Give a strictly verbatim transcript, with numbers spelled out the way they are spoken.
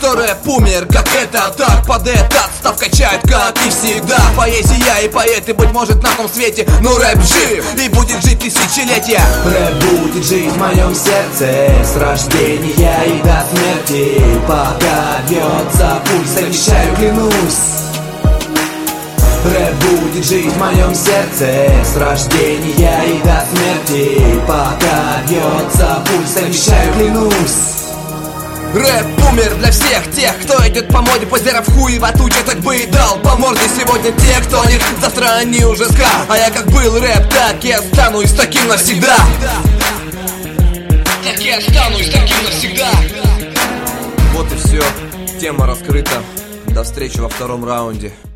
что рэп умер, как это так? Под этот став качает, как и всегда. Поэзия и поэты, быть может, на том свете, но рэп жив и будет жить тысячелетия. Рэп будет жить в моем сердце с рождения и до смерти. Пока бьется пульс, обещаю, клянусь. Рэп будет жить в моем сердце с рождения и до смерти. Пока бьется пульс, обещаю, клянусь. Рэп умер для всех тех, кто идет по моде, позеров хуй в туче, так бы и дал по морде сегодня тех, кто нет, завтра они уже ска. А я как был рэп, так и останусь таким навсегда. Так и останусь таким навсегда. Вот и все, тема раскрыта. До встречи во втором раунде.